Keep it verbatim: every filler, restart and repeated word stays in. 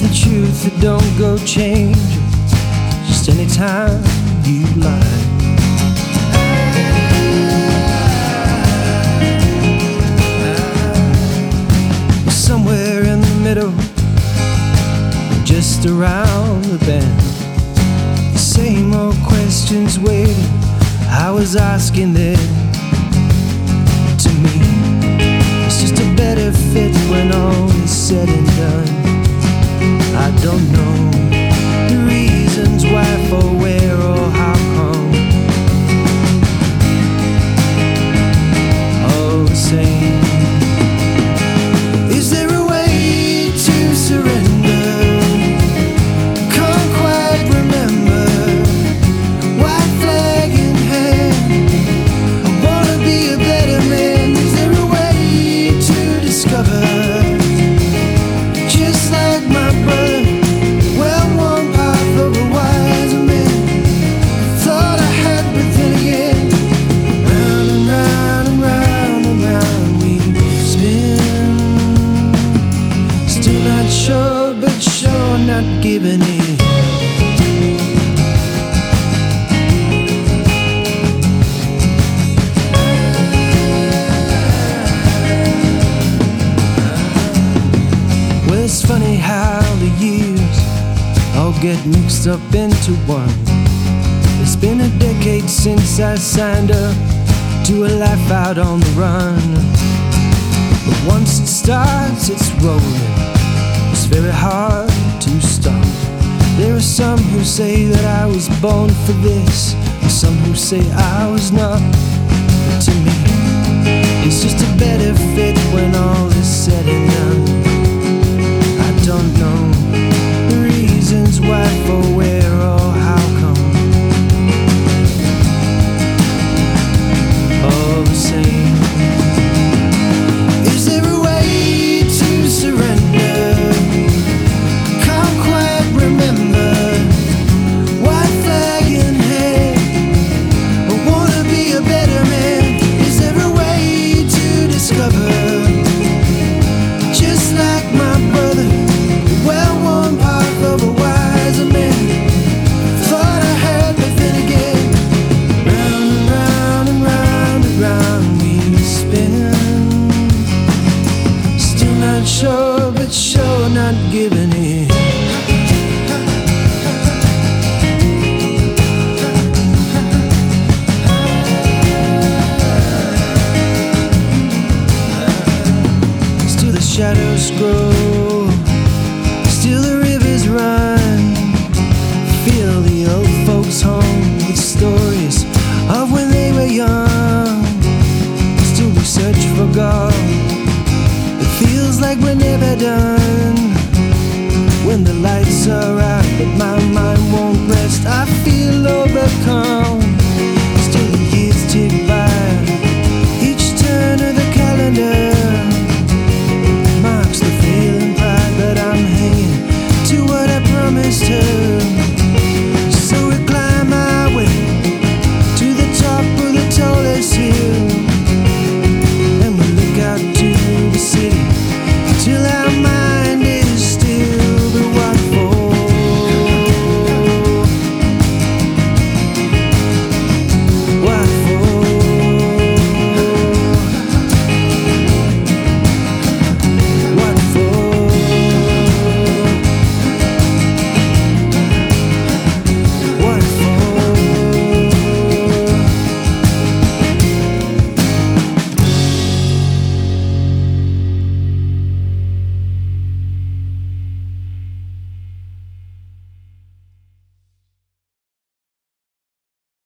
the truth, it don't go change just anytime you lie. Somewhere in the middle, just around the bend, the same old questions waiting, I was asking them to me. It's just a better fit when all is said and done. I don't know the reasons why, for, where, or how come. All the same. Is there a way to surrender? Can't quite remember. White flag in hand, I wanna be a better man. Is there a way to discover? Just like my brother, well-worn path of a wise man. Thought I had, but then again, round and round and round and round we spin. Still not sure, but sure not giving in. Well, it's funny how the years all get mixed up into one. It's been a decade since I signed up to a life out on the run. But once it starts, it's rolling. It's very hard to stop. There are some who say that I was born for this, and some who say I was not. But to me, it's just a better fit when all is said and done. I don't know the reasons why, for, where, or how come. All the same. Is there a way to surrender? Can't quite remember. White flag in hand, I wanna be a better man. Is there a way to discover? Just like my brother, well-worn path of a wiser man. Thought I had, but then again, round and round and round and round we spin. Still not sure, but sure not giving in. Still the shadows grow, still the rivers run. Feel the old folks home with stories of when they were young. Still we search for God, it feels like we're never done. When the lights